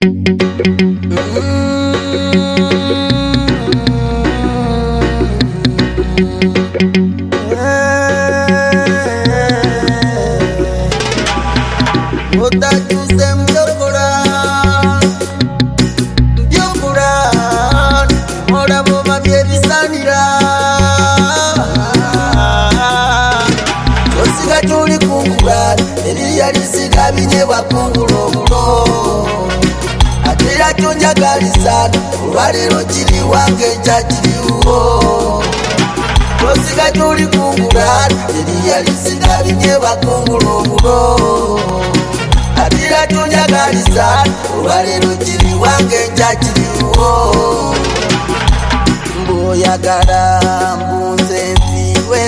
Walero chiri wange chachiriwo Kosiga tuli kungura Eri lisinga binye bakungulungulo Atira tunyagalisa Walero chiri wange chachiriwo Mboyagala mbunze mfiwe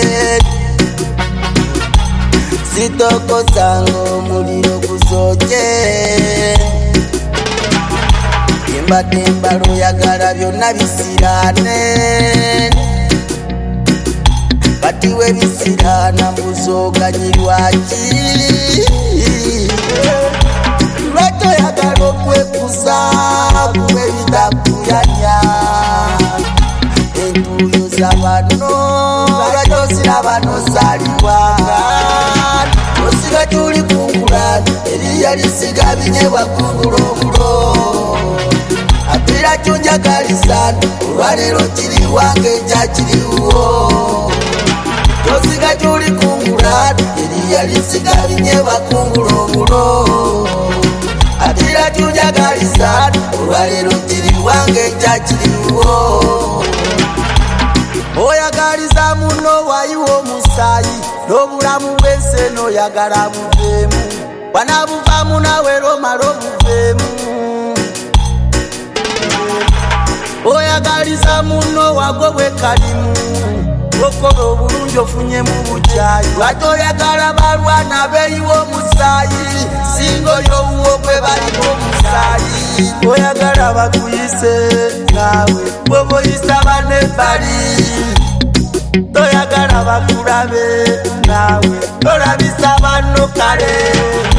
Sitoko sango muliro kusoje Temba luyagala byonna bisirane Kati we bisirana mbuzoganyirwaki Lwaki oyagala okwekusa kuba ebitakuyanya Entuuyo z'abano lwaki osiraba n'osalibwa Osiga tuli kungula eriya lisiga binyebwa kungulongulo Atira tunyagalisa Walero chiri wange chachiriwo Tosiga tuli kungula Eriya lisiga binye bakungulongulo Atira tunyagalisa Walero chiri wange chachiriwo Oyagaliza muno wayiwo musayi N'obulamu bwense n'oyagala buveemu Banabuvamu nawe lomala obuveemu Oyagaliza muno wagobwe kalimu Okola obulungi ofunye mu bukyayi Lwaki oyagala balwana beeyiwa omusaayi Singa oyo wuwo gwe baliko omusaayi Oyagala bakuyise naawe bw'oba oyisa bano ebbali Toyagala bakulabe naawe tolabisa bano kale